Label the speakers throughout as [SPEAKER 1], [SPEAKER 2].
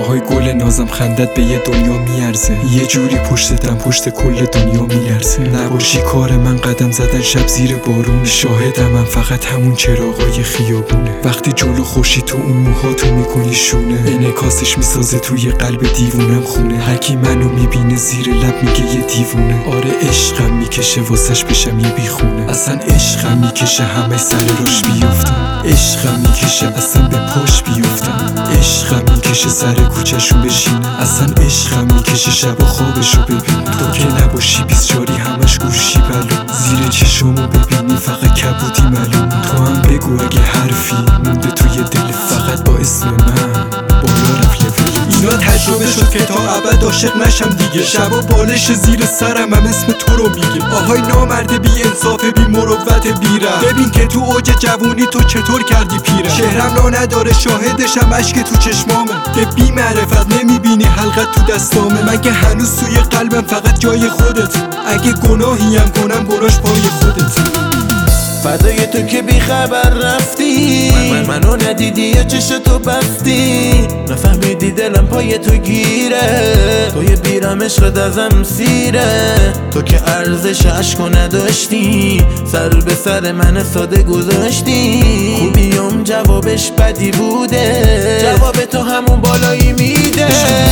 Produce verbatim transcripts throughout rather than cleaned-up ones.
[SPEAKER 1] های گل نازم خندت به یه دنیا میارزه، یه جوری پشتتم پشت کل دنیا میلرزه. نباشی کار من قدم زدن شب زیر بارون، شاهدم من فقط همون چراغای خیابونه. وقتی جلو خوشی تو اون موهاتو میکنی شونه، انعکاسش میسازه توی قلب دیوونم خونه. هرکی منو میبینه زیر لب میگه یه دیوونه. آره عشقم میکشه واسش بشم یه بیخونه. اصلا عشقم میکشه همه سر روش بیفتم، عشقم میکشه اصلا به پاش بیفتم، عشقم میکشه سر کوچه‌شو بشینه. اصلا عشقم میکشه شب و خوابشو ببین. تو که نباشی بیسچاری همش گوشی بلون، زیر چشمو ببینی فقط کبودی معلوم. تو هم بگو اگه حرفی مونده توی دل فقط با اسم من بالا رفت لول.
[SPEAKER 2] اینا تجربه شد که تا ابد عاشق نشم دیگه، شب و بالش زیر سرم هم اسم تو رو میگه. آهای نامرد بی انصاف بی مروت بیره، ببین که تو اوج جوونی تو چطور کردی پیره. شهرم را نداره شاهدشم اشک تو چشمامه، که بی معرفت نمیبینی حلقت تو دستامه. من که هنوز توی قلبم فقط جای خودت، اگه گناهی هم کنم گناش پای خودت.
[SPEAKER 3] فدای تو که بی خبر رفتی، من منو ندیدی یا چشتو بستی، نفهمیدی دلم پای تو گیره. توی بیرم عشقت ازم سیره، تو که ارزش عشقو نداشتی، سر به سر من ساده گذاشتی. خوبیم جوابش بدی بوده، جواب تو همون بالایی میده.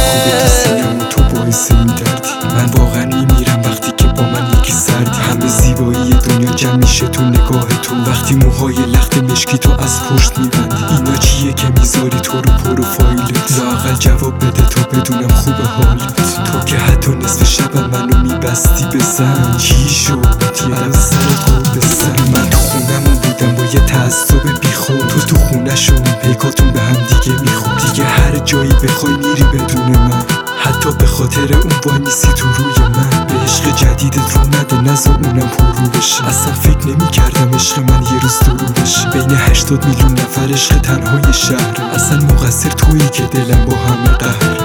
[SPEAKER 1] تو باعث این دردی، من واقعا میمیرم وقتی که با من یکی سردی. همه زیبایی دنیا جمع میشه تو نگاه تو، وقتی موهای لخت مشکی تو از پشت میبندی. اینا چیه که میذاری تو رو پروفایلت؟ لااقل جواب بده تا بدونم خوبه حالت. تو که حتی نصف شبم منو میبستی بزن، چی شد یه سر قول بزن. من تو خونمون بودم با یه تعصب بیخود، تو تو خونه‌شون پیکاتون به هم دیگه میخون. دیگه هر جایی بخوای میری بدون من، حتی به خاطر اون وای میسی تو روی من. به عشق جدیدت رو نده نزا اونم پررو بشه. اصلا فکر نمی کردم عشق من یه روز درو بشه. بین هشتاد میلیون نفر عشق تنهای شهر، اصلا مقصر تویی که دلم با همه قهر.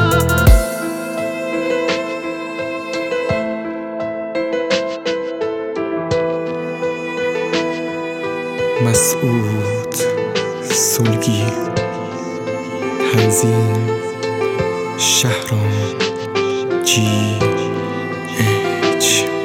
[SPEAKER 1] مسعود سلگی، تنظیم شهرام جی اچ